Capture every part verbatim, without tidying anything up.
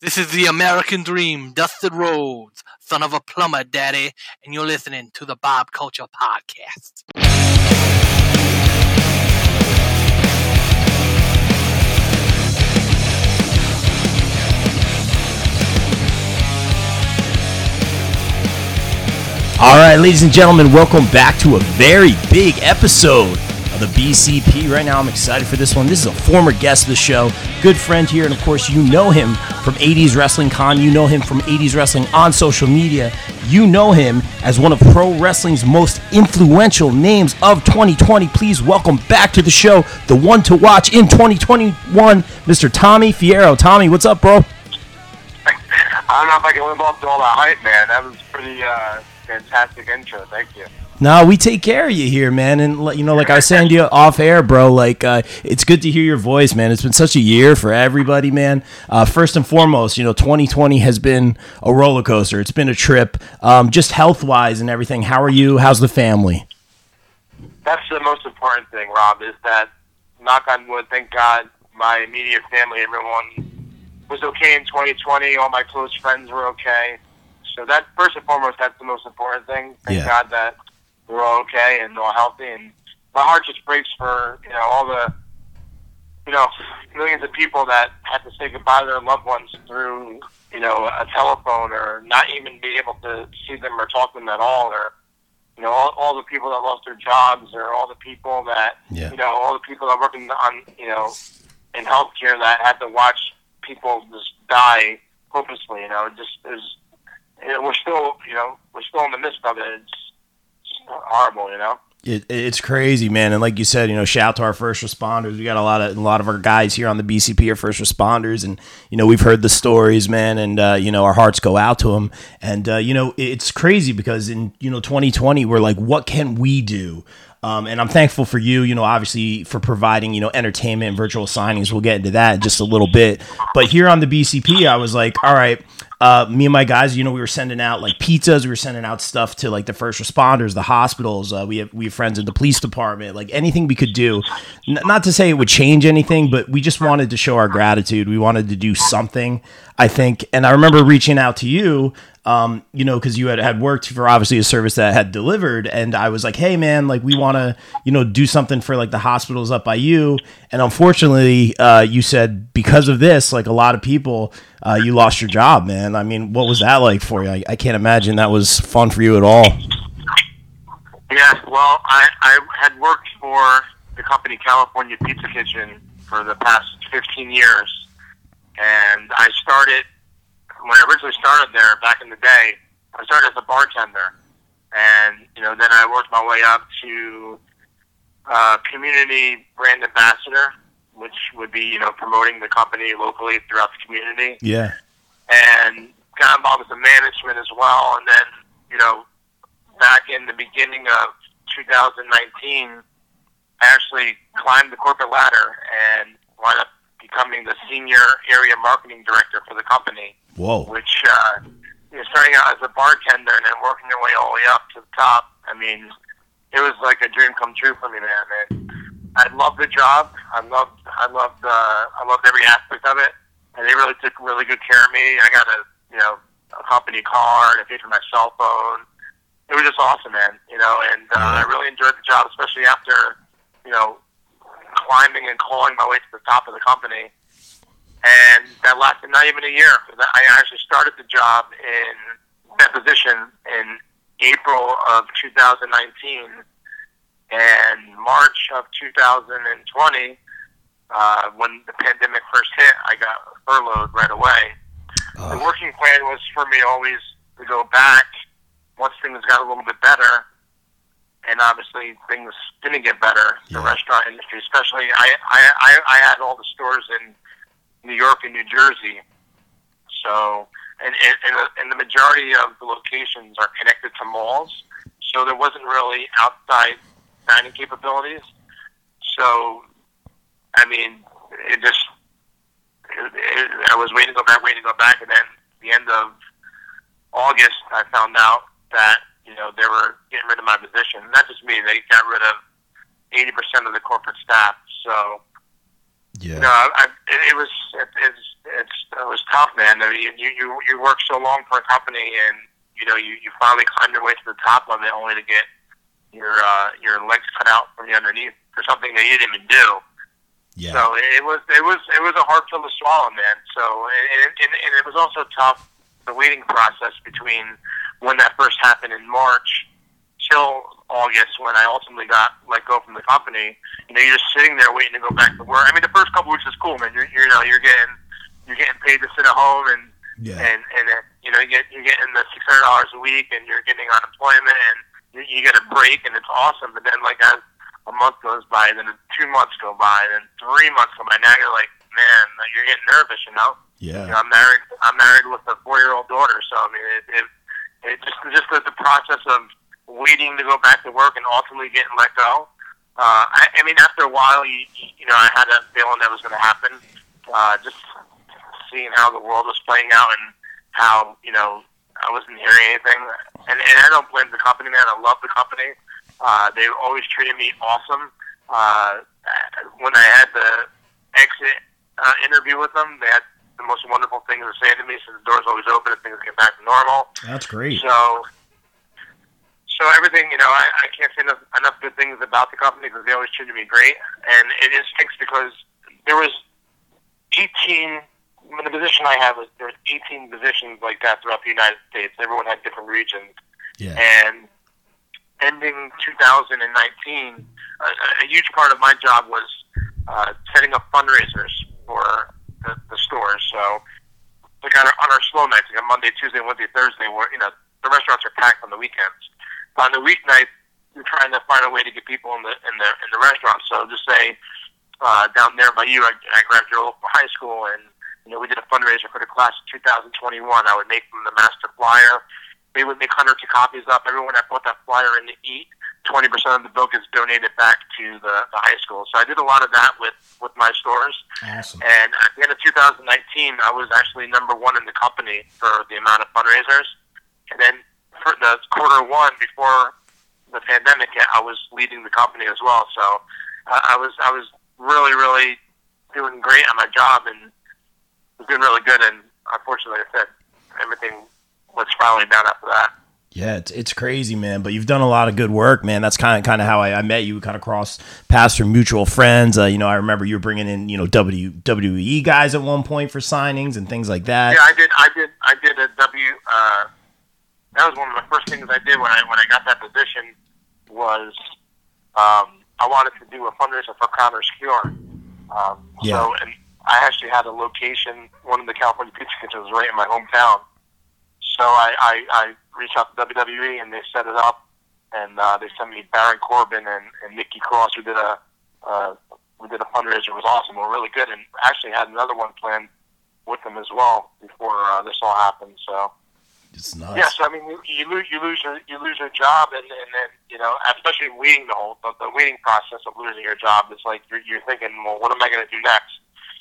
This is the American Dream, Dustin Rhodes, son of a plumber, daddy, and you're listening to the Bob Culture Podcast. All right, ladies and gentlemen, welcome back to a very big episode of the B C P. Right now, I'm excited for this one. This is a former guest of the show, good friend here, and of course, you know him from eighties Wrestling Con. You know him from eighties Wrestling on social media. You know him as one of pro wrestling's most influential names of twenty twenty. Please welcome back to the show, the one to watch in twenty twenty-one, Mister Tommy Fierro. Tommy, what's up, bro? I don't know if I can live up to all that hype, man. That was pretty uh, fantastic intro. Thank you. No, we take care of you here, man. And, you know, like I was saying to you off air, bro, like, uh, it's good to hear your voice, man. It's been such a year for everybody, man. Uh, first and foremost, you know, twenty twenty has been a roller coaster. It's been a trip, um, just health-wise and everything. How are you? How's the family? That's the most important thing, Rob, is that, knock on wood, thank God, my immediate family, everyone was okay in twenty twenty. All my close friends were okay. So that, first and foremost, that's the most important thing. Thank Yeah. God that we're all okay and all healthy. And my heart just breaks for, you know, all the, you know, millions of people that had to say goodbye to their loved ones through, you know, a telephone, or not even be able to see them or talk to them at all, or, you know, all, all the people that lost their jobs, or all the people that, Yeah. you know, all the people that work in, on, you know, in healthcare that had to watch people just die hopelessly. You know, it just is. You know, we're still, you know, we're still in the midst of it. It's just horrible, you know. It, it's crazy, man. And like you said, you know, shout out to our first responders. We got a lot of a lot of our guys here on the B C P are first responders, and you know, we've heard the stories, man. And uh, you know, our hearts go out to them. And uh, you know, it's crazy because in you know twenty twenty, we're like, what can we do? Um, and I'm thankful for you, you know, obviously for providing, you know, entertainment and virtual signings. We'll get into that in just a little bit. But here on the B C P, I was like, all right, uh, me and my guys, you know, we were sending out like pizzas. We were sending out stuff to like the first responders, the hospitals. Uh, we have we have friends in the police department, like anything we could do. N- not to say it would change anything, but we just wanted to show our gratitude. We wanted to do something, I think. And I remember reaching out to you. Um, you know, because you had, had worked for obviously a service that had delivered, and I was like, hey man, like we want to, you know, do something for like the hospitals up by you. And unfortunately, uh, you said because of this, like a lot of people, uh, you lost your job, man. I mean, what was that like for you? I, I can't imagine that was fun for you at all. Yeah, well, I, I had worked for the company California Pizza Kitchen for the past fifteen years, and I started. When I originally started there back in the day, I started as a bartender, and you know, then I worked my way up to uh, community brand ambassador, which would be, you know, promoting the company locally throughout the community. Yeah. And got involved with the management as well. And then, you know, back in the beginning of two thousand nineteen, I actually climbed the corporate ladder and wound up becoming the senior area marketing director for the company. Whoa. Which, uh, you know, starting out as a bartender and then working your way all the way up to the top, I mean, it was like a dream come true for me, man. And I loved the job. I loved, I loved, uh, I loved every aspect of it. And they really took really good care of me. I got a, you know, a company car, and I paid for my cell phone. It was just awesome, man. You know, and uh, Yeah. I really enjoyed the job, especially after, you know, climbing and clawing my way to the top of the company. And that lasted not even a year. I actually started the job in that position in April of two thousand nineteen. And March of two thousand twenty, uh, when the pandemic first hit, I got furloughed right away. Uh. The working plan was for me always to go back once things got a little bit better. And obviously things didn't get better. Yeah. The restaurant industry, especially, I, I, I, I had all the stores in New York and New Jersey. So, and, and, and, the, and the majority of the locations are connected to malls. So there wasn't really outside dining capabilities. So, I mean, it just, it, it, I was waiting to go back, waiting to go back. And then at the end of August, I found out that, you know, they were getting rid of my position. Not just me, they got rid of eighty percent of the corporate staff. So, Yeah. you know, I, I, it, it was, it, it's, it's it was tough, man. I mean, you you you work so long for a company, and you know you, you finally climb your way to the top of it, only to get your uh, your legs cut out from the underneath for something that you didn't even do. Yeah. So it was it was it was a hard pill to swallow, man. So and, and, and it was also tough, the waiting process between when that first happened in March till August, when I ultimately got let go from the company. You know, you're just sitting there waiting to go back to work. I mean, the first couple weeks is cool, man. You're, you're you know you're getting you're getting paid to sit at home, and Yeah. and and uh, you know you get you're getting the six hundred dollars a week, and you're getting unemployment, and you, you get a break, and it's awesome. But then, like as a month goes by, and then two months go by, and then three months go by. Now you're like, man, you're getting nervous, you know. Yeah. You know, I'm married. I'm married with a four-year-old daughter, so I mean, it, it, it just just the, the process of waiting to go back to work and ultimately getting let go. Uh, I, I mean, after a while, you you know, I had a feeling that was going to happen. Uh, just seeing how the world was playing out and how you know I wasn't hearing anything, and and I don't blame the company, man. I love the company. Uh, they always treated me awesome. Uh, when I had the exit uh, interview with them, they had the most wonderful things to say to me. So the door's always open if things get back to normal. That's great. So, so everything, you know, I, I can't say enough, enough good things about the company because they always treated me great. And it just stinks because there was eighteen. The position I had was there was eighteen positions like that throughout the United States. Everyone had different regions. Yeah. And ending two thousand nineteen, a, a huge part of my job was uh, setting up fundraisers for the, the stores. So, like on our, on our slow nights, like on Monday, Tuesday, Wednesday, Thursday, where you know the restaurants are packed on the weekends. On the weeknights, you're trying to find a way to get people in the in the in the restaurant. So, just say uh, down there by you, I, I grabbed your local high school, and you know we did a fundraiser for the class of two thousand twenty-one. I would make them the master flyer. We would make hundreds of copies up. Everyone that bought that flyer in to eat, twenty percent of the bill gets donated back to the, the high school. So I did a lot of that with, with my stores. Awesome. And at the end of two thousand nineteen, I was actually number one in the company for the amount of fundraisers. And then for the quarter one before the pandemic hit, I was leading the company as well. So uh, I was I was really, really doing great on my job and was doing really good. And unfortunately, like I said, everything was spiraling down after that. Yeah, it's it's crazy, man. But you've done a lot of good work, man. That's kind of kind of how I, I met you. We kind of crossed paths through mutual friends. Uh, you know, I remember you were bringing in you know W W E guys at one point for signings and things like that. Yeah, I did. I did. I did a W. Uh, that was one of the first things I did when I when I got that position. Was um, I wanted to do a fundraiser for Connor's Cure. Um, Yeah. So, and I actually had a location, one of the California Pizza Kitchens, was right in my hometown. So I, I, I reached out to W W E and they set it up, and uh, they sent me Baron Corbin and, and Nikki Cross, who did a uh, we did a fundraiser. It was awesome. We were really good, and actually had another one planned with them as well before uh, this all happened. So It's nuts. yeah, so I mean, you, you lose you lose your you lose your job, and, and then you know, especially waiting the whole the, the waiting process of losing your job. It's like you're, you're thinking, well, what am I going to do next?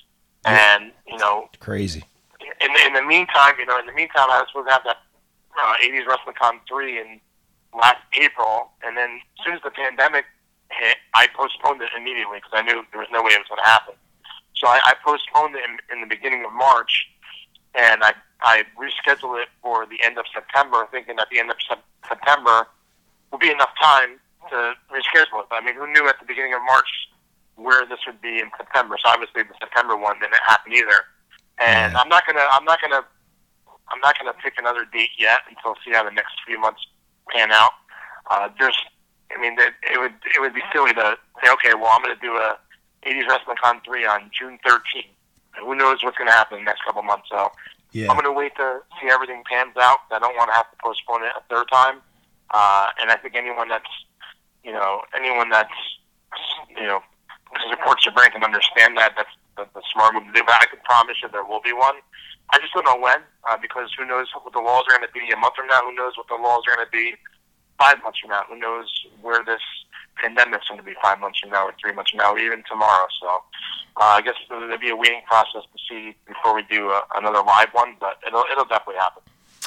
And you know, Crazy. in the, in the meantime, you know, in the meantime, I was supposed to have that uh, eighties Wrestling Con three in last April, and then as soon as the pandemic hit, I postponed it immediately because I knew there was no way it was going to happen. So I, I postponed it in, in the beginning of March, and I I rescheduled it for the end of September, thinking that the end of sep- September would be enough time to reschedule it. But I mean, who knew at the beginning of March where this would be in September? So obviously the September one didn't happen either. And Yeah. I'm not gonna, I'm not gonna, I'm not gonna pick another date yet until see how the next few months pan out. Uh, there's, I mean, it, it would, it would be silly to say, okay, well, I'm gonna do a eighties Wrestling Con three on June thirteenth. And who knows what's gonna happen in the next couple months? So Yeah. I'm gonna wait to see everything pans out. I don't want to have to postpone it a third time. Uh, and I think anyone that's, you know, anyone that's, you know, supports your brand can understand that. That's the, the smart move to do. But I can promise you there will be one. I just don't know when, uh, because who knows what the laws are going to be a month from now. Who knows what the laws are going to be five months from now. Who knows where this pandemic's going to be five months from now or three months from now or even tomorrow. So uh, I guess there'll be a waiting process to see before we do uh, another live one, but it'll, it'll definitely happen.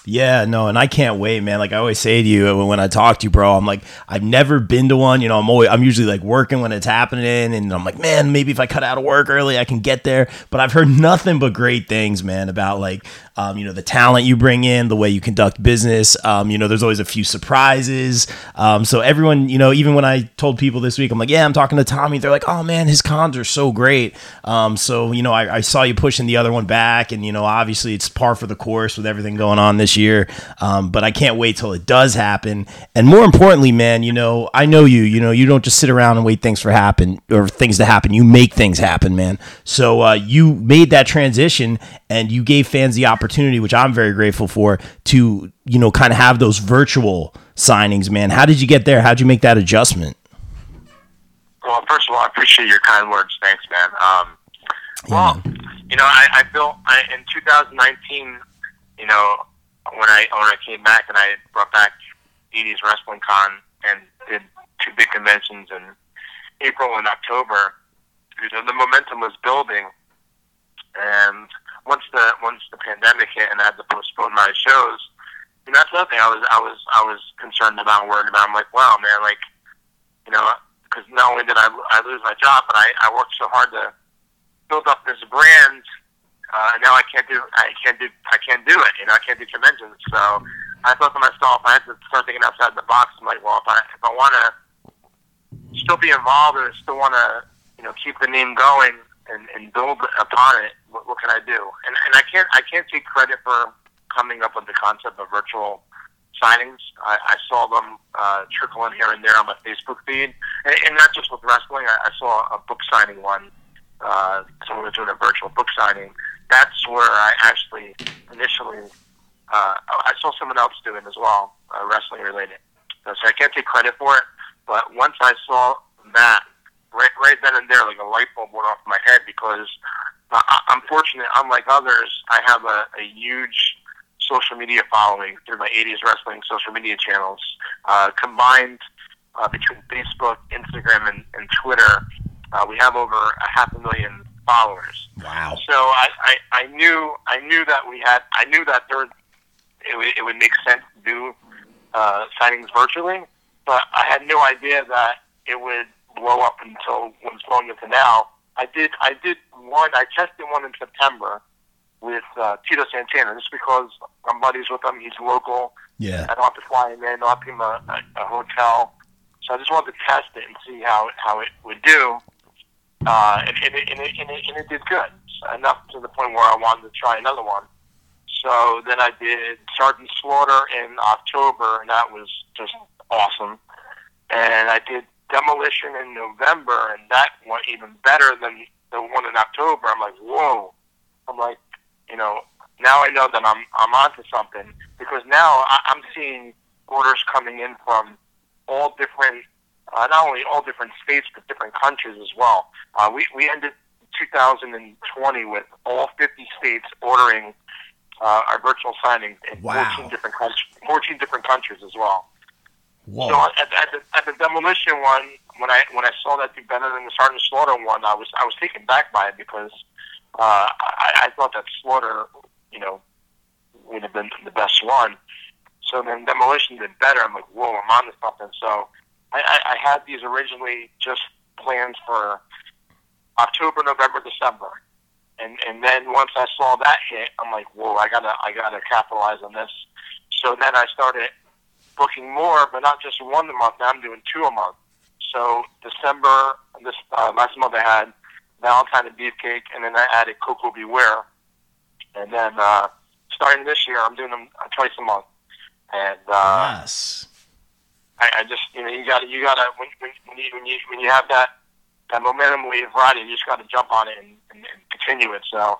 Yeah, no, and I can't wait, man. Like I always say to you when I talk to you, bro, I'm like, I've never been to one. You know, I'm always, I'm usually like working when it's happening, and I'm like, man, maybe if I cut out of work early, I can get there. But I've heard nothing but great things, man, about like, um, you know, the talent you bring in, the way you conduct business. Um, you know, there's always a few surprises. Um, so everyone, you know, even when I told people this week, I'm like, yeah, I'm talking to Tommy. They're like, oh man, his cons are so great. Um, so you know, I, I saw you pushing the other one back, and you know, obviously it's par for the course with everything going on this year. Um, but I can't wait till it does happen. And more importantly, man, you know, I know you, you know, you don't just sit around and wait things for happen or things to happen. You make things happen, man. So uh, you made that transition and you gave fans the opportunity, which I'm very grateful for, to, you know, kind of have those virtual signings, man. How did you get there? How'd you make that adjustment? Well, first of all, I appreciate your kind words. Thanks, man. Um, well, yeah, man. you know, I, I built I, in two thousand nineteen, you know, when I when I came back and I brought back eighties Wrestling Con and did two big conventions in April and October, you know, the momentum was building. And once the once the pandemic hit and I had to postpone my shows, you know, that's another thing I was I was I was concerned about and worried about. I'm like, wow, man, like, you know, because not only did I I lose my job, but I, I worked so hard to build up this brand. Uh, now I can't do I can't do I can't do it. You know, I can't do conventions. So I thought to myself, I had to start thinking outside the box. I'm like, well, if I if I want to still be involved and still want to, you know, keep the name going and, and build upon it, what, what can I do? And and I can't I can't take credit for coming up with the concept of virtual signings. I, I saw them uh, trickle in here and there on my Facebook feed, and, and not just with wrestling. I, I saw a book signing one. Uh, someone was doing a virtual book signing. That's where I actually initially, uh, I saw someone else do it as well, uh, wrestling related. So I can't take credit for it, but once I saw that, right, right then and there, like a light bulb went off my head because uh, I'm fortunate, unlike others, I have a, a huge social media following through my eighties Wrestling social media channels, uh, combined uh, between Facebook, Instagram, and, and Twitter. Uh, we have over a half a million followers. Wow! So I, I, I knew I knew that we had I knew that there it would, it would make sense to do uh, signings virtually, but I had no idea that it would blow up until what's blowing into now. I did I did one I tested one in September with uh, Tito Santana just because I'm buddies with him. He's local. Yeah. I don't have to fly him in. I don't have to give him a, a, a hotel. So I just wanted to test it and see how how it would do. Uh, and, and, it, and, it, and, it, and it did good, enough to the point where I wanted to try another one. So then I did Sergeant Slaughter in October, and that was just awesome. And I did Demolition in November, and that went even better than the one in October. I'm like, whoa. I'm like, you know, now I know that I'm I'm onto something, because now I, I'm seeing orders coming in from all different Uh, not only all different states, but different countries as well. Uh, we, we ended two thousand twenty with all fifty states ordering uh, our virtual signings in wow. fourteen different countries, fourteen different countries as well. Whoa. So at, at, the, at the Demolition one, when I when I saw that do better than the Sergeant Slaughter one, I was I was taken back by it because uh, I, I thought that Slaughter, you know, would have been the best one. So then Demolition did better. I'm like, whoa, I'm on to something. So I, I, I had these originally just planned for October, November, December, and and then once I saw that hit, I'm like, whoa, I gotta I gotta capitalize on this. So then I started booking more, but not just one a month. Now I'm doing two a month. So December, this uh, last month I had Valentine and Beefcake, and then I added Coco Beware, and then uh, starting this year, I'm doing them twice a month. And uh, yes. I, I just, you know, you got to, you got to, when, when you, when you, when you have that, that momentum wave riding, you just got to jump on it and, and, and continue it. So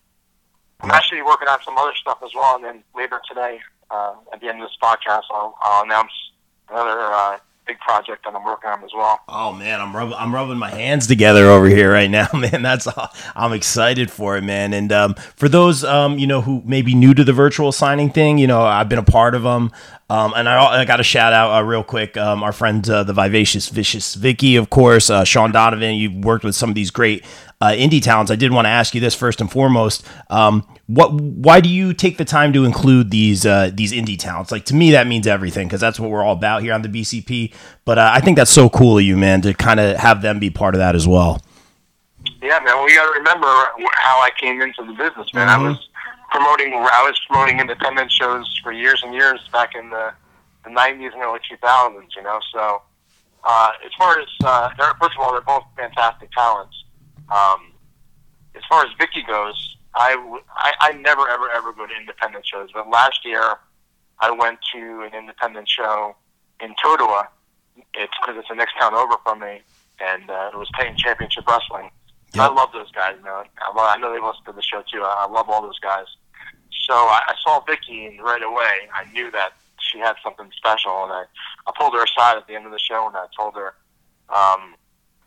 I'm actually working on some other stuff as well. And then later today, uh, at the end of this podcast, I'll, I'll announce another uh, big project that I'm working on as well. Oh man, I'm rubbing, I'm rubbing my hands together over here right now, man. That's all. I'm excited for it, man. And um, for those, um, you know, who may be new to the virtual signing thing, you know, I've been a part of them. Um, and I, I got to shout out uh, real quick, um, our friend, uh, the Vivacious Vicious Vicky, of course, uh, Sean Donovan. You've worked with some of these great uh, indie talents. I did want to ask you this first and foremost. Um, what? Why do you take the time to include these uh, these indie talents? Like, to me, that means everything, because that's what we're all about here on the B C P. But uh, I think that's so cool of you, man, to kind of have them be part of that as well. Yeah, man. Well, you got to remember how I came into the business, man. Mm-hmm. I was promoting. I was promoting independent shows for years and years back in the, the nineties and early two thousands. You know, so uh, as far as uh, first of all, they're both fantastic talents. Um, as far as Vicky goes, I, w- I I never ever ever go to independent shows. But last year, I went to an independent show in Totowa. It's because it's the next town over from me, and uh, it was Payne Championship Wrestling. Yep. I love those guys, man. I, love, I know they listen to the show too. I, I love all those guys. So I, I saw Vicky, and right away I knew that she had something special. And I, I pulled her aside at the end of the show, and I told her, um,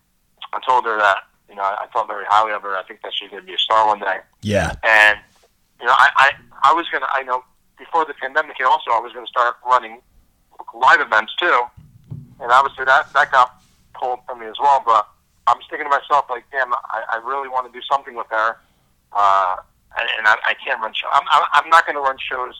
I told her that you know I, I thought very highly of her. I think that she's going to be a star one day. Yeah. And you know, I, I, I was gonna, I know before the pandemic hit, also I was going to start running live events too. And obviously that that got pulled from me as well, but. I'm just thinking to myself, like, damn, I, I really want to do something with her, uh, and, and I, I can't run shows. I'm, I'm not going to run shows.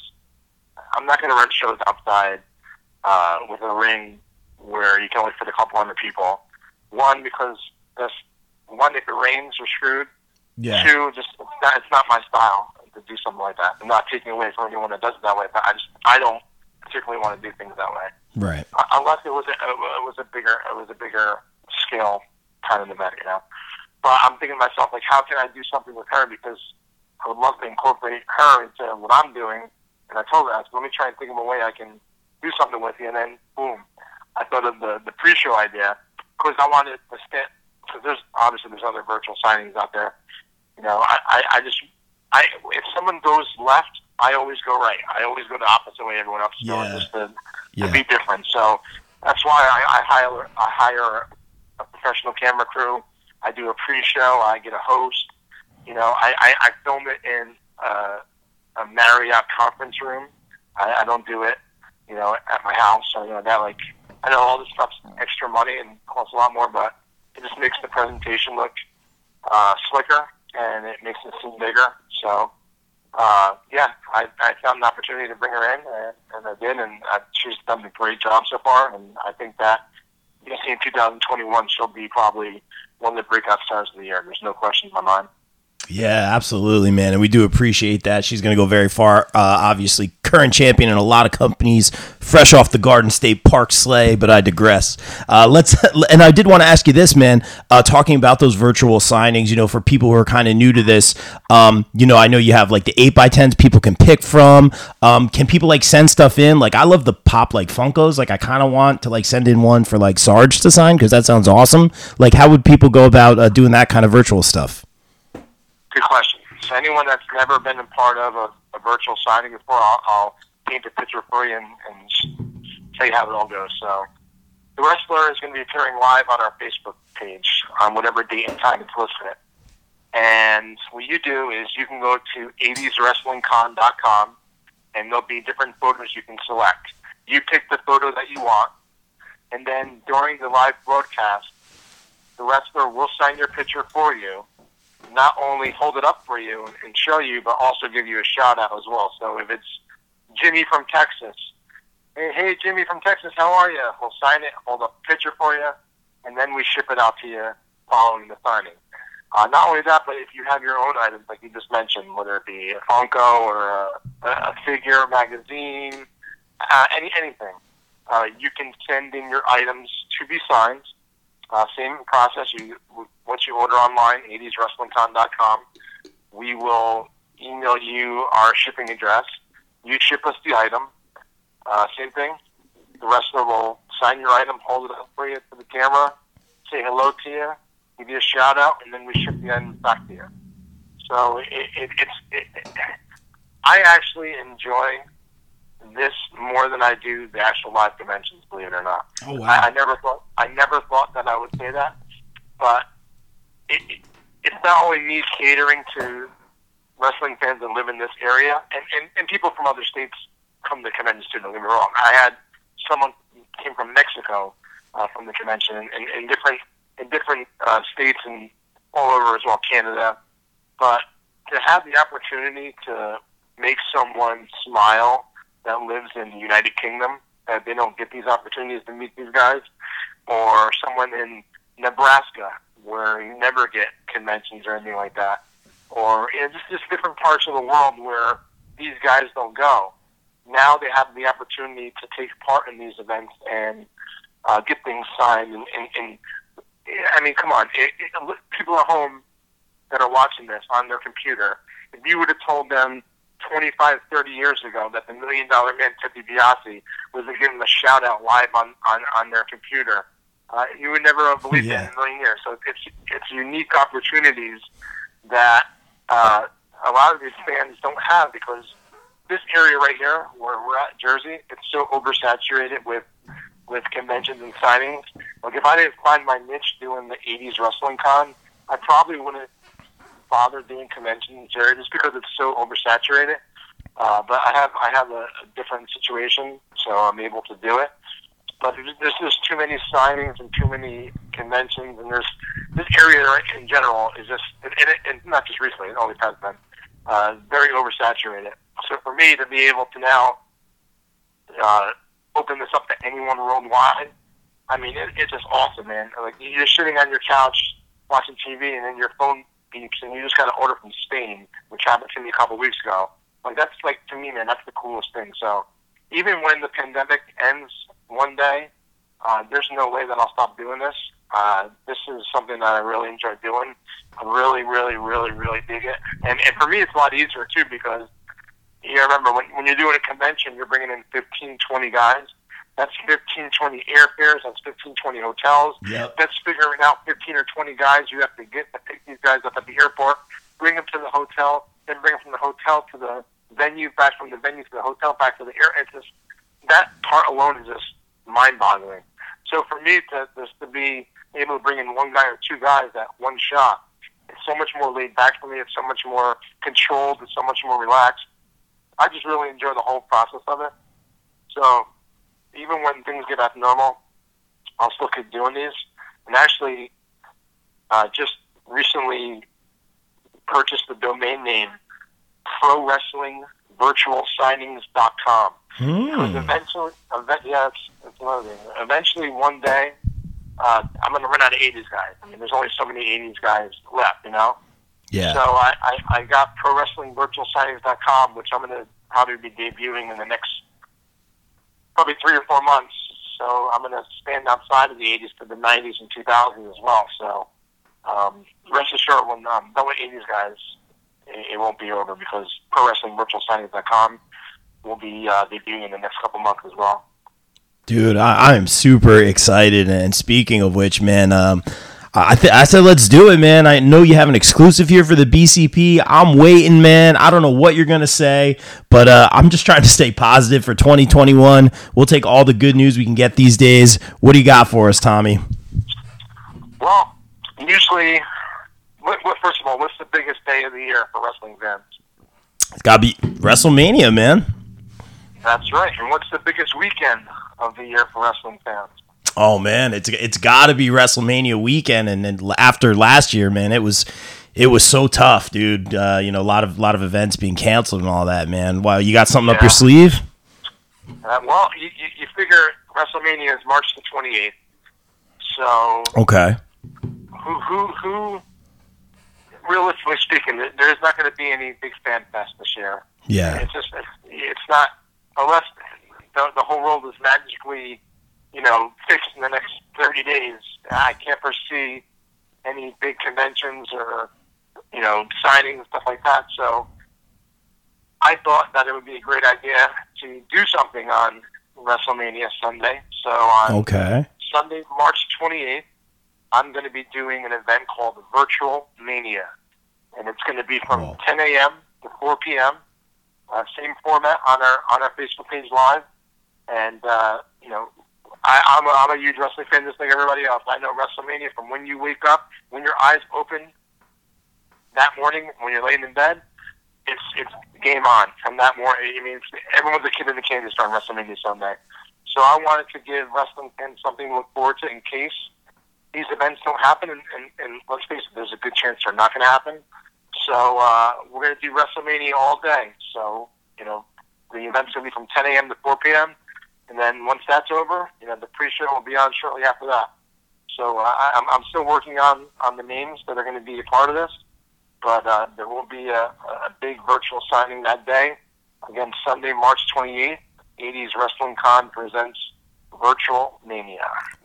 I'm not going to run shows outside uh, with a ring where you can only fit a couple hundred people. One, because this, one, if it rains, you're screwed. Yeah. Two, just it's not, it's not my style to do something like that. I'm not taking away from anyone that does it that way, but I just I don't particularly want to do things that way. Right. Uh, unless it was a, it was a bigger it was a bigger scale. Kind of event, you know. But I'm thinking to myself, like, how can I do something with her? Because I would love to incorporate her into what I'm doing. And I told her, I said, let me try and think of a way I can do something with you. And then, boom, I thought of the, the pre-show idea. Because I wanted to stand, because there's, obviously there's other virtual signings out there. You know, I, I, I just, I if someone goes left, I always go right. I always go the opposite way everyone else is yeah. going, just to, yeah. to be different. So that's why I, I hire, I hire a professional camera crew. I do a pre-show. I get a host. You know, I, I, I film it in uh, a Marriott conference room. I, I don't do it, you know, at my house. So, you know, that, like, I know all this stuff's extra money and costs a lot more, but it just makes the presentation look uh, slicker, and it makes it seem bigger. So, uh, yeah, I, I found an opportunity to bring her in, and, and I did, and I, she's done a great job so far, and I think that you see in two thousand twenty-one, she'll be probably one of the breakout stars of the year. There's no question in my mind. Yeah, absolutely, man. And we do appreciate that. She's going to go very far. Uh, obviously, current champion in a lot of companies, fresh off the Garden State Park sleigh, but I digress. Uh, let's. And I did want to ask you this, man, uh, talking about those virtual signings, you know, for people who are kind of new to this, um, you know, I know you have like the eight by tens people can pick from. Um, can people like send stuff in? Like, I love the pop like Funkos. Like, I kind of want to like send in one for like Sarge to sign because that sounds awesome. Like, how would people go about uh, doing that kind of virtual stuff? Good question. So anyone that's never been a part of a, a virtual signing before, I'll, I'll paint a picture for you and, and tell you how it all goes. So the wrestler is going to be appearing live on our Facebook page on whatever date and time it's listed. And what you do is you can go to eighties wrestling con dot com, and there'll be different photos you can select. You pick the photo that you want, and then during the live broadcast, the wrestler will sign your picture for you, not only hold it up for you and show you, but also give you a shout out as well. So if it's Jimmy from Texas, hey, hey Jimmy from Texas, how are you? We'll sign it, hold up a picture for you, and then we ship it out to you following the signing. Uh, not only that, but if you have your own items, like you just mentioned, whether it be a Funko or a, a figure, magazine, uh, any anything, uh, you can send in your items to be signed. Uh, same process. You once you order online, eighties wrestling con dot com, we will email you our shipping address. You ship us the item. Uh, same thing. The wrestler will sign your item, hold it up for you to the camera, say hello to you, give you a shout out, and then we ship the item back to you. So it, it, it's. It, it, I actually enjoy this more than I do the actual live conventions, believe it or not. Oh wow! I, I never thought I never thought that I would say that, but it, it, it's not only me catering to wrestling fans that live in this area, and, and, and people from other states come to conventions too. Don't get me wrong. I had someone came from Mexico uh, from the convention, and, and, and different in different uh, states and all over as well, Canada. But to have the opportunity to make someone smile that lives in the United Kingdom, that they don't get these opportunities to meet these guys, or someone in Nebraska where you never get conventions or anything like that, or you know, just, just different parts of the world where these guys don't go. Now they have the opportunity to take part in these events and uh, get things signed. And, and, and I mean, come on, it, it, people at home that are watching this on their computer, if you would have told them twenty-five, thirty years ago that the Million Dollar Man, Ted DiBiase, was giving them a shout-out live on, on, on their computer, uh, you would never have believed yeah. it in a million years. So it's, it's unique opportunities that uh, a lot of these fans don't have, because this area right here, where we're at, Jersey, it's so oversaturated with with conventions and signings. Like, if I didn't find my niche doing the eighties wrestling con, I probably wouldn't bother doing conventions in this area just because it's so oversaturated. Uh, but I have I have a, a different situation, so I'm able to do it. But there's just too many signings and too many conventions, and there's this area in general is just, and, it, and not just recently, it always has been, uh, very oversaturated. So for me to be able to now uh, open this up to anyone worldwide, I mean, it, it's just awesome, man. Like, you're sitting on your couch watching T V, and then your phone beeps, and you just got to order from Spain, which happened to me a couple of weeks ago. Like, that's, like, to me, man, that's the coolest thing. So even when the pandemic ends one day, uh, there's no way that I'll stop doing this. Uh, this is something that I really enjoy doing. I really, really, really, really dig it. And, and for me, it's a lot easier, too, because you remember, when, when you're doing a convention, you're bringing in fifteen, twenty guys. That's fifteen, twenty airfares. That's fifteen, twenty hotels. Yep. That's figuring out fifteen or twenty guys you have to get to pick these guys up at the airport, bring them to the hotel, then bring them from the hotel to the venue, back from the venue to the hotel, back to the air. It's just, that part alone is just mind-boggling. So for me to just to be able to bring in one guy or two guys at one shot, it's so much more laid back for me. It's so much more controlled. It's so much more relaxed. I just really enjoy the whole process of it. So even when things get back to normal, I'll still keep doing these. And actually, uh, just recently purchased the domain name pro wrestling virtual signings dot com. Hmm. Because eventually, event, yeah, it's, it's another thing. Eventually, one day, uh, I'm going to run out of eighties guys. I mean, there's only so many eighties guys left, you know? Yeah. So I, I, I got pro wrestling virtual signings dot com, which I'm going to probably be debuting in the next probably three or four months. So I'm going to stand outside of the eighties to the nineties and two thousands as well. So um, rest assured, when I'm done with eighties guys, it, it won't be over, because pro wrestling virtual signings dot com will be uh, debuting in the next couple months as well. Dude, I, I am super excited. And speaking of which, man, um, I th- I said, let's do it, man. I know you have an exclusive here for the B C P. I'm waiting, man. I don't know what you're going to say, but uh, I'm just trying to stay positive for twenty twenty-one. We'll take all the good news we can get these days. What do you got for us, Tommy? Well, usually, what, what, first of all, what's the biggest day of the year for wrestling fans? It's got to be WrestleMania, man. That's right. And what's the biggest weekend of the year for wrestling fans? Oh man, it's it's got to be WrestleMania weekend, and then after last year, man, it was it was so tough, dude. Uh, you know, a lot of lot of events being canceled and all that, man. Wow, you got something yeah. up your sleeve? Uh, well, you, you, you figure WrestleMania is March the twenty-eighth, so okay. Who who who? Realistically speaking, there's not going to be any big fan fest this year. Yeah, it's just it's, it's not, unless the the whole world is magically, you know, fixed in the next thirty days. I can't foresee any big conventions or, you know, signings, stuff like that. So I thought that it would be a great idea to do something on WrestleMania Sunday. So on okay. Sunday, March twenty-eighth, I'm going to be doing an event called Virtual Mania. And it's going to be from oh. ten a.m. to four p.m. Uh, same format on our on our Facebook page live. And, uh, you know, I, I'm, a, I'm a huge wrestling fan, just like everybody else. I know WrestleMania from when you wake up, when your eyes open that morning, when you're laying in bed, it's it's game on from that morning. I mean, everyone's a kid in the candy store on WrestleMania Sunday. So I wanted to give wrestling fans something to look forward to in case these events don't happen. And, and, and let's face it, there's a good chance they're not going to happen. So uh, we're going to do WrestleMania all day. So, you know, the event's going to be from ten a.m. to four p.m. And then once that's over, you know, the pre-show will be on shortly after that. So uh, I, I'm, I'm still working on, on the names that are going to be a part of this. But uh, there will be a, a big virtual signing that day. Again, Sunday, March twenty-eighth, eighties Wrestling Con presents Virtual Mania.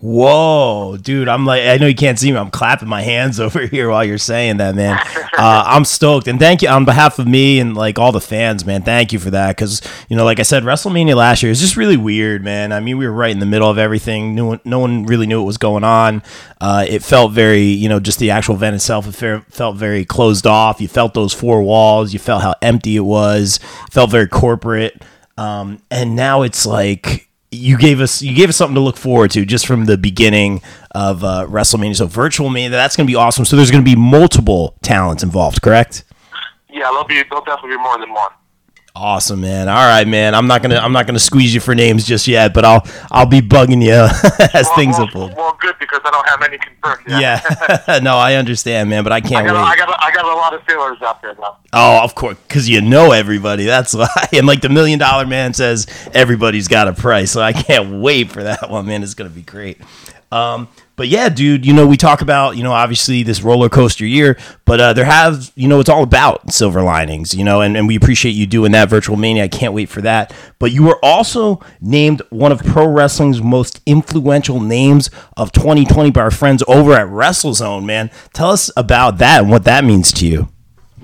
Whoa, dude! I'm like, I know you can't see me. I'm clapping my hands over here while you're saying that, man. Uh, I'm stoked, and thank you on behalf of me and like all the fans, man. Thank you for that, because you know, like I said, WrestleMania last year is just really weird, man. I mean, we were right in the middle of everything. No one, no one really knew what was going on. Uh, it felt very, you know, just the actual event itself. It felt very closed off. You felt those four walls. You felt how empty it was. It felt very corporate, um, and now it's like. You gave us you gave us something to look forward to just from the beginning of uh, WrestleMania. So Virtual Mania, that's going to be awesome. So there's going to be multiple talents involved, correct? Yeah, there'll be there'll definitely be more than one. Awesome, man. All right, man. I'm not gonna I'm not gonna squeeze you for names just yet, but I'll I'll be bugging you as well, things well, unfold. Well, good because I don't have any confirmed yet. Yeah, no, I understand, man, but I can't I got, wait. I got I got a lot of feelers out there, though. Oh, of course, because you know everybody. That's why. And like the Million Dollar Man says, everybody's got a price. So I can't wait for that one, man. It's gonna be great. Um, but yeah, dude, you know, we talk about, you know, obviously this roller coaster year, but uh, there have, you know, it's all about silver linings, you know, and, and we appreciate you doing that, Virtual Mania. I can't wait for that. But you were also named one of pro wrestling's most influential names of twenty twenty by our friends over at WrestleZone, man. Tell us about that and what that means to you.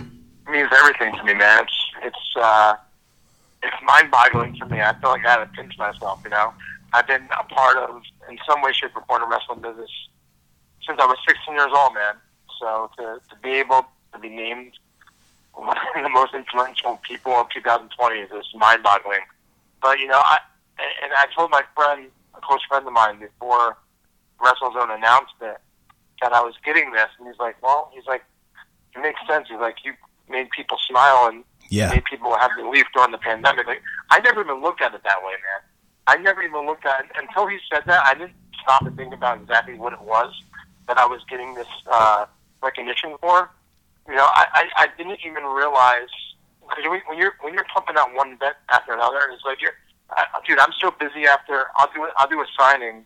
It means everything to me, man. It's, it's, uh, it's mind-boggling for me. I feel like I had to pinch myself, you know. I've been a part of, in some way, shape, or form, the wrestling business since I was sixteen years old, man. So to, to be able to be named one of the most influential people of two thousand twenty is just mind-boggling. But, you know, I and I told my friend, a close friend of mine, before WrestleZone announced it, that I was getting this. And he's like, well, he's like, it makes sense. He's like, you made people smile and Yeah. made people have relief during the pandemic. Like, I never even looked at it that way, man. I never even looked at it until he said that. I didn't stop and think about exactly what it was that I was getting this uh, recognition for. You know, I, I, I didn't even realize, because when you're when you're pumping out one bet after another, it's like you're, I, dude, I'm so busy after I'll do it. I'll do a signing,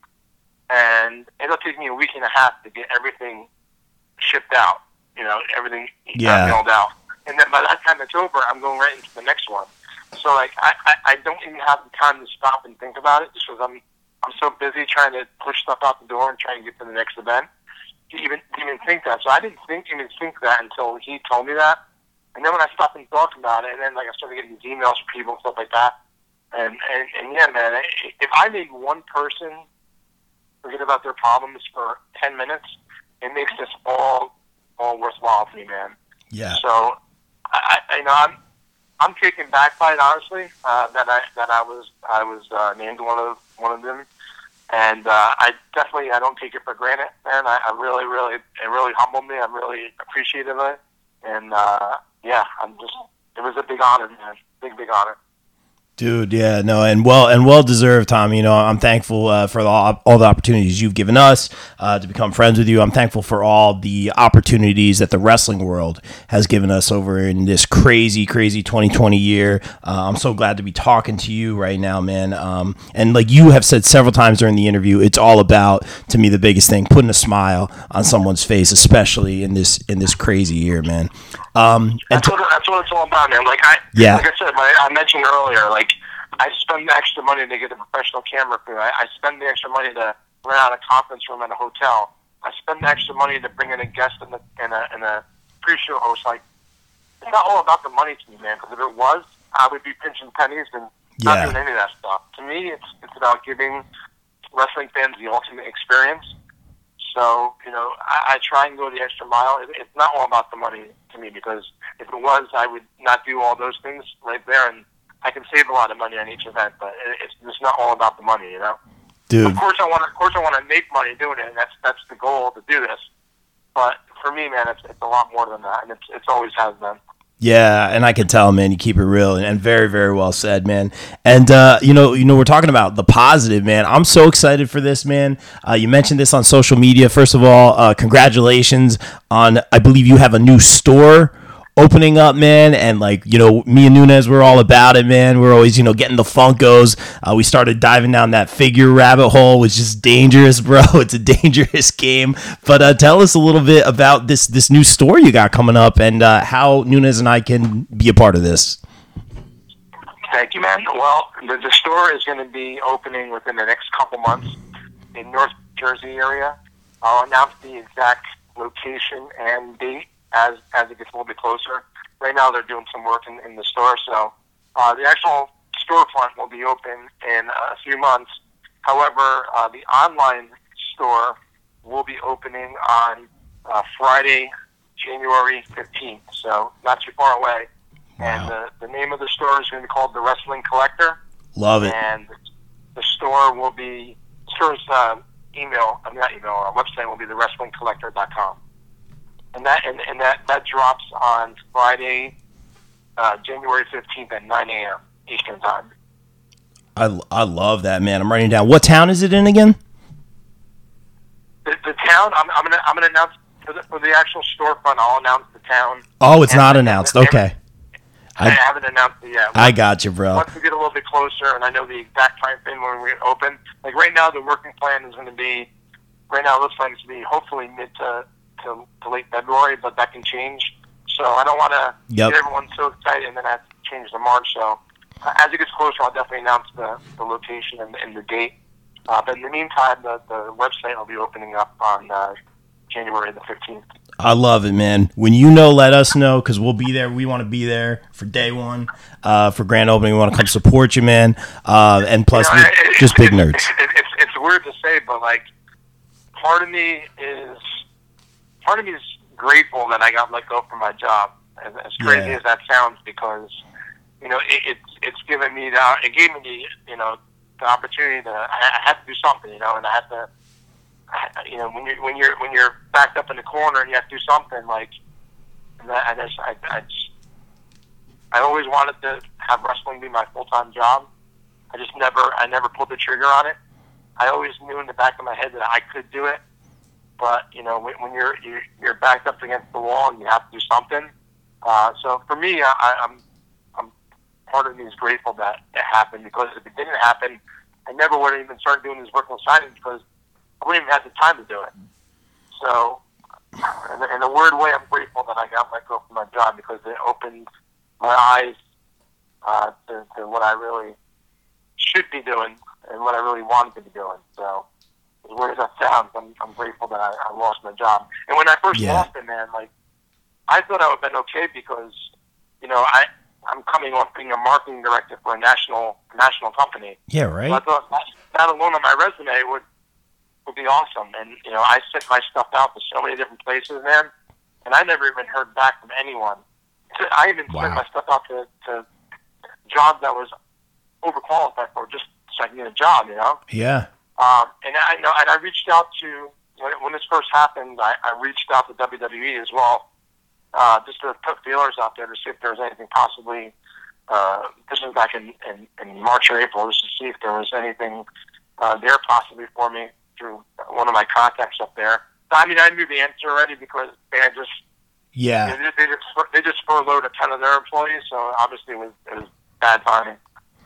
and it'll take me a week and a half to get everything shipped out. You know, everything Yeah. mailed out, and then by that time it's over, I'm going right into the next one. So, like, I, I, I don't even have the time to stop and think about it just because I'm I'm so busy trying to push stuff out the door and trying to get to the next event to even even think that. So I didn't think even think that until he told me that. And then when I stopped and thought about it, and then, like, I started getting these emails from people and stuff like that. And, and, and yeah, man, if I made one person forget about their problems for ten minutes, it makes this all all worthwhile for me, man. Yeah. So, I, I you know, I'm I'm taken back by it, honestly. Uh, that I that I was I was uh, named one of one of them, and uh, I definitely I don't take it for granted, man. I, I really really it really humbled me. I'm really appreciative of it, and uh, yeah, I'm just it was a big honor, man. Big big honor. Dude, yeah, no, and well, and well deserved, Tom. You know, I'm thankful uh, for all, all the opportunities you've given us uh, to become friends with you. I'm thankful for all the opportunities that the wrestling world has given us over in this crazy, crazy twenty twenty year. Uh, I'm so glad to be talking to you right now, man. Um, and like you have said several times during the interview, it's all about, to me, the biggest thing, putting a smile on someone's face, especially in this in this crazy year, man. Um, that's, what, that's what it's all about, man. Like I, yeah. like I said, I mentioned earlier, like I spend the extra money to get a professional camera crew. I, I spend the extra money to rent out a conference room at a hotel. I spend the extra money to bring in a guest and a, and a, and a pre-show host. Like, it's not all about the money to me, man. Because if it was, I would be pinching pennies and not Yeah. doing any of that stuff. To me, it's it's about giving wrestling fans the ultimate experience. So, you know, I, I try and go the extra mile. It, it's not all about the money to me, because if it was, I would not do all those things right there, and I can save a lot of money on each event. But it, it's it's not all about the money, you know. Dude. Of course, I want to. Of course, I want to make money doing it, and that's that's the goal to do this. But for me, man, it's it's a lot more than that, and it's it's always has been. Yeah, and I can tell, man, you keep it real, and, and very, very well said, man. And uh, you know, you know, we're talking about the positive, man. I'm so excited for this, man. Uh, you mentioned this on social media. First of all, uh, congratulations on, I believe you have a new store opening up, man, and like, you know, me and Nunez were all about it, man. We're always, you know, getting the Funkos. Uh, we started diving down that figure rabbit hole, which is dangerous, bro. It's a dangerous game. But uh, tell us a little bit about this this new store you got coming up, and uh, how Nunez and I can be a part of this. Thank you, man. Well, the, the store is going to be opening within the next couple months in North Jersey area. I'll announce the exact location and date as as it gets a little bit closer. Right now, they're doing some work in, in the store, so uh, the actual storefront will be open in a few months. However, uh, the online store will be opening on uh, Friday, January fifteenth, so not too far away. Wow. And the, the name of the store is going to be called The Wrestling Collector. Love it. And the store will be, the store's uh, email, I mean not email, our website will be the wrestling collector dot com. And that and, and that, that drops on Friday, uh, January fifteenth at nine a.m. Eastern Time. I, I love that, man. I'm writing down. What town is it in again? The, the town, I'm, I'm going to I'm gonna announce, for the, for the actual storefront, I'll announce the town. Oh, it's and, not announced. And, okay. I, I haven't announced it yet. I got you, bro. Once we get a little bit closer, and I know the exact time frame when we're going to open. Like right now, the working plan is going to be. Right now, it looks like it's going to be hopefully mid to, to to late February, but that can change. So I don't want to yep. get everyone so excited and then have to change the March. So uh, as it gets closer, I'll definitely announce the, the location and, and the date. Uh, but in the meantime, the, the website will be opening up on uh, January the fifteenth. I love it, man. When you know, let us know, because we'll be there. We want to be there for day one, uh, for grand opening. We want to come support you, man. Uh, and plus, you know, we're it, just big nerds. It's, it's, it's weird to say, but like, part of me is part of me is grateful that I got let go from my job. As, as crazy yeah. as that sounds, because you know, it, it's it's given me the it gave me the you know the opportunity to I, I had to do something, you know, and I had to. You know, when you're when you're when you're backed up in the corner and you have to do something, like, and I just I I, just, I always wanted to have wrestling be my full time job. I just never I never pulled the trigger on it. I always knew in the back of my head that I could do it, but you know, when, when you're you're you're backed up against the wall and you have to do something. Uh, so for me, I, I'm I'm part of me is grateful that it happened, because if it didn't happen, I never would have even started doing these virtual signings, because I wouldn't even have the time to do it. So, in a weird way, I'm grateful that I got let go from my job, because it opened my eyes uh, to, to what I really should be doing and what I really wanted to be doing. So, as weird as that sounds, I'm, I'm grateful that I, I lost my job. And when I first yeah. lost it, man, like, I thought I would have been okay, because, you know, I, I'm coming off being a marketing director for a national national company. Yeah, right. So I thought that, that alone on my resume would would be awesome. And, you know, I sent my stuff out to so many different places, man, and I never even heard back from anyone. I even wow. sent my stuff out to, to jobs that was overqualified for, just so I can get a job, you know? Yeah. Um, and I you know, and I reached out to, when, when this first happened, I, I reached out to W W E as well, uh, just to put feelers out there to see if there was anything possibly, uh, this was back in, in, in March or April, just to see if there was anything uh, there possibly for me, through one of my contacts up there. I mean, I knew the answer already, because they had just yeah they, they just they just furloughed a ton of their employees, so obviously it was it was bad timing.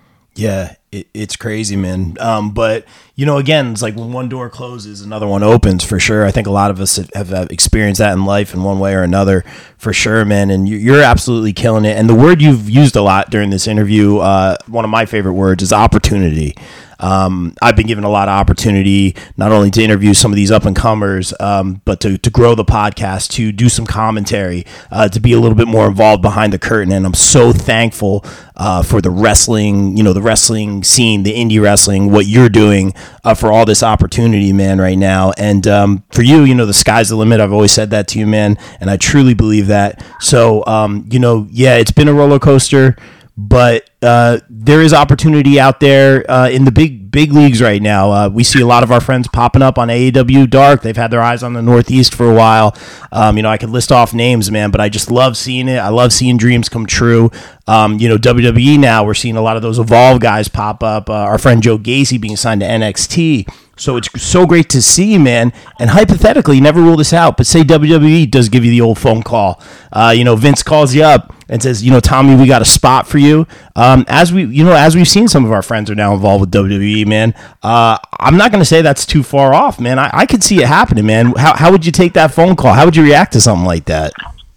Yeah, it, it's crazy, man. Um, but, you know, again, it's like when one door closes, another one opens, for sure. I think a lot of us have, have experienced that in life in one way or another, for sure, man. And you're absolutely killing it. And the word you've used a lot during this interview, uh, one of my favorite words, is opportunity. Um, I've been given a lot of opportunity, not only to interview some of these up and comers, um, but to, to grow the podcast, to do some commentary, uh, to be a little bit more involved behind the curtain. And I'm so thankful, uh, for the wrestling, you know, the wrestling scene, the indie wrestling, what you're doing, uh, for all this opportunity, man, right now. And, um, for you, you know, the sky's the limit. I've always said that to you, man. And I truly believe that. So, um, you know, yeah, it's been a roller coaster. But uh, there is opportunity out there uh, in the big big leagues right now. Uh, we see a lot of our friends popping up on A E W Dark. They've had their eyes on the Northeast for a while. Um, you know, I could list off names, man, but I just love seeing it. I love seeing dreams come true. Um, you know, W W E now, we're seeing a lot of those Evolve guys pop up. Uh, our friend Joe Gacy being signed to N X T. So it's so great to see, man. And hypothetically, never rule this out, but say W W E does give you the old phone call. Uh, you know, Vince calls you up and says, you know, Tommy, we got a spot for you. Um, as we, you know, as we've seen, some of our friends are now involved with W W E, man. Uh, I'm not going to say that's too far off, man. I, I could see it happening, man. How how would you take that phone call? How would you react to something like that?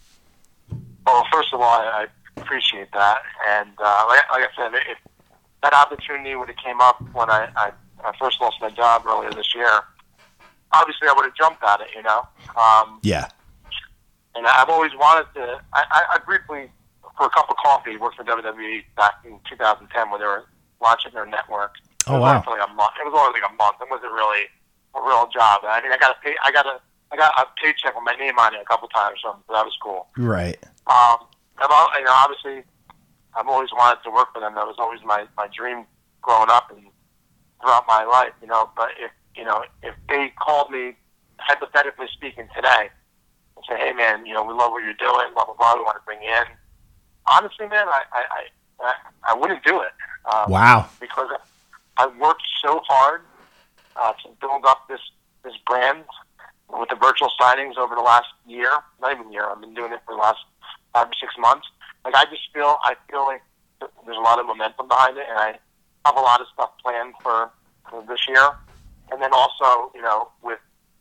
Well, first of all, I, I appreciate that, and uh, like, like I said, if that opportunity would have came up when I, I I first lost my job earlier this year, obviously I would have jumped at it, you know? Um, Yeah. And I've always wanted to, I, I, I briefly, for a cup of coffee, worked for W W E back in two thousand ten when they were launching their network. Oh, it was wow. only for like a month. It was only like a month. It wasn't really a real job. I mean, I got a pay, I got a, I got a paycheck with my name on it a couple times, so that was cool. Right. Um, I've, al- you know, obviously, I've always wanted to work for them. That was always my, my dream growing up and throughout my life, you know. But if you know, if they called me, hypothetically speaking, today, and say, "Hey, man, you know, we love what you're doing. Blah blah blah. We want to bring you in." Honestly, man, I I I, I wouldn't do it. Um, Wow. Because I worked so hard uh, to build up this this brand with the virtual signings over the last year. Not even year. I've been doing it for the last five or six months. Like I just feel, I feel like there's a lot of momentum behind it, and I have a lot of stuff planned for, for this year. And then also, you know, with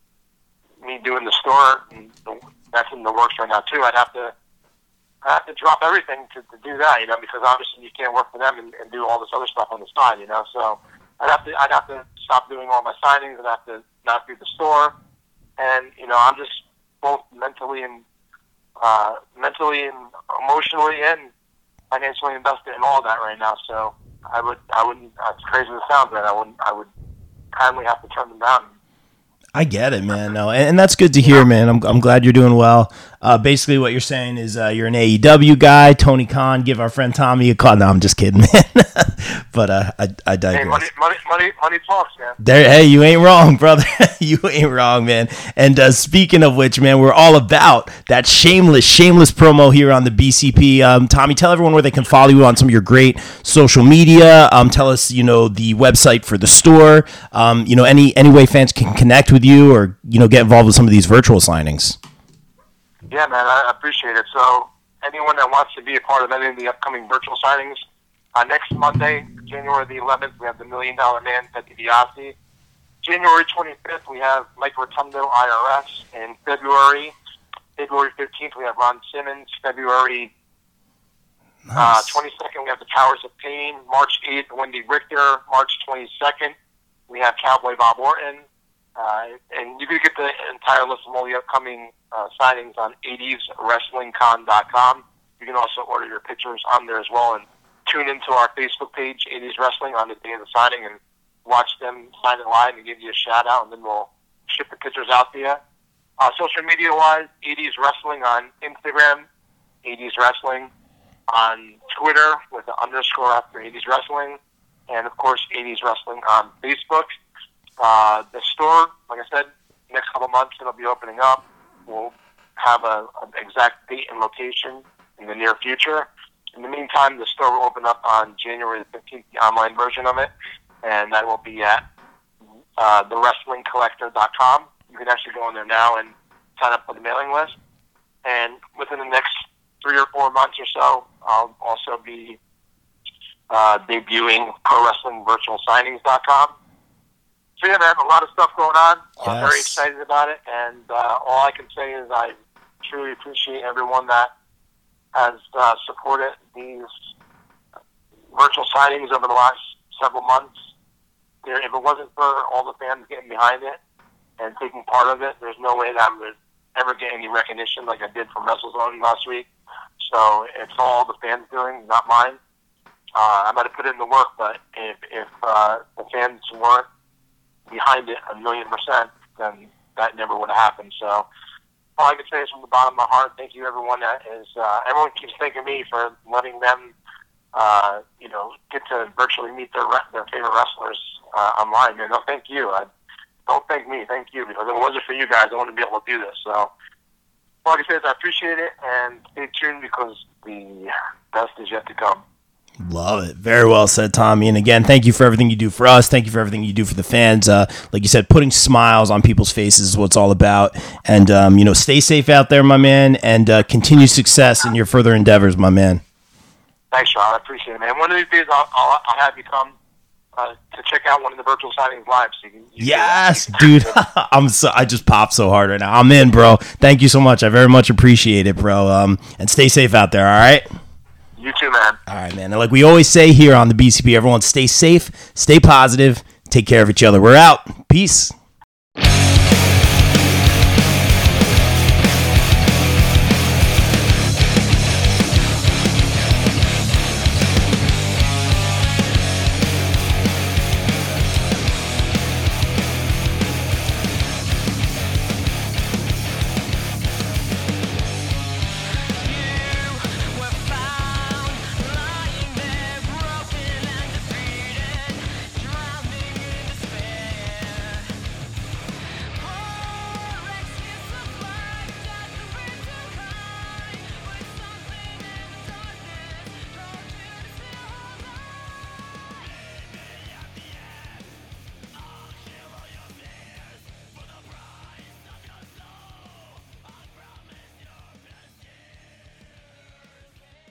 me doing the store, and the, that's in the works right now too. I'd have to, I have to drop everything to, to do that, you know, because obviously you can't work for them and, and do all this other stuff on the side, you know. So I'd have to, I'd have to stop doing all my signings and have to not do the store. And you know, I'm just both mentally and uh, mentally and emotionally and financially invested in all that right now. So I would, I wouldn't. It's crazy as it sounds, man. I wouldn't. I would kindly have to turn them down. I get it, man. No, and, and that's good to hear, man. I'm I'm glad you're doing well. Uh, basically, what you're saying is uh, you're an A E W guy. Tony Khan, give our friend Tommy a call. No, I'm just kidding, man. But uh, I I digress. Hey, money, money, money, money talks, man. There, hey, you ain't wrong, brother. You ain't wrong, man. And uh, speaking of which, man, we're all about that shameless, shameless promo here on the B C P. Um, Tommy, tell everyone where they can follow you on some of your great social media. Um, tell us, you know, the website for the store. Um, you know, any any way fans can connect with you or you know get involved with some of these virtual signings. Yeah, man, I appreciate it. So anyone that wants to be a part of any of the upcoming virtual signings, uh, next Monday, January the eleventh, we have the Million Dollar Man, Ted DiBiase. January twenty-fifth, we have Mike Rotundo, I R S. In February, February fifteenth, we have Ron Simmons. February Nice. uh, twenty-second, we have the Powers of Pain. March eighth, Wendy Richter. March twenty-second, we have Cowboy Bob Orton. Uh, and you can get the entire list of all the upcoming uh, signings on eighties wrestling con dot com. You can also order your pictures on there as well and tune into our Facebook page, eighties Wrestling, on the day of the signing and watch them sign it live and give you a shout out, and then we'll ship the pictures out to you. Uh, social media wise, eighties Wrestling on Instagram, eighties Wrestling on Twitter with the underscore after eighties Wrestling, and of course eighties Wrestling on Facebook. Uh, the store, like I said, next couple months it'll be opening up. We'll have a, an exact date and location in the near future. In the meantime, the store will open up on January the fifteenth, the online version of it, and that will be at uh, the wrestling collector dot com. You can actually go in there now and sign up for the mailing list. And within the next three or four months or so, I'll also be uh, debuting pro wrestling virtual signings dot com. So yeah, man, a lot of stuff going on. Yes. I'm very excited about it, and uh, all I can say is I truly appreciate everyone that has uh, supported these virtual signings over the last several months. There, if it wasn't for all the fans getting behind it and taking part of it, there's no way that I would ever get any recognition like I did from WrestleZone last week. So it's all the fans doing, not mine. Uh, I might have put in the work, but if, if uh, the fans weren't behind it a million percent, then that never would have happened. So all I can say is from the bottom of my heart, thank you everyone that is, uh, everyone keeps thanking me for letting them, uh, you know, get to virtually meet their their favorite wrestlers uh, online. Man, no, thank you. I, don't thank me, thank you, because if it wasn't for you guys, I wouldn't be able to do this. So all I can say is I appreciate it, and stay tuned because the best is yet to come. Love it. Very well said, Tommy. And again, thank you for everything you do for us. Thank you for everything you do for the fans. Uh, like you said, putting smiles on people's faces is what it's all about. And, um, you know, stay safe out there, my man, and uh, continue success in your further endeavors, my man. Thanks, Sean. I appreciate it, man. One of these days, I'll, I'll, I'll have you come uh, to check out one of the virtual signings live. So you can, you yes, can, dude. I'm so I just popped so hard right now. I'm in, bro. Thank you so much. I very much appreciate it, bro. Um, and stay safe out there, all right? You too, man. All right, man. And like we always say here on the B C P, everyone stay safe, stay positive, take care of each other. We're out. Peace.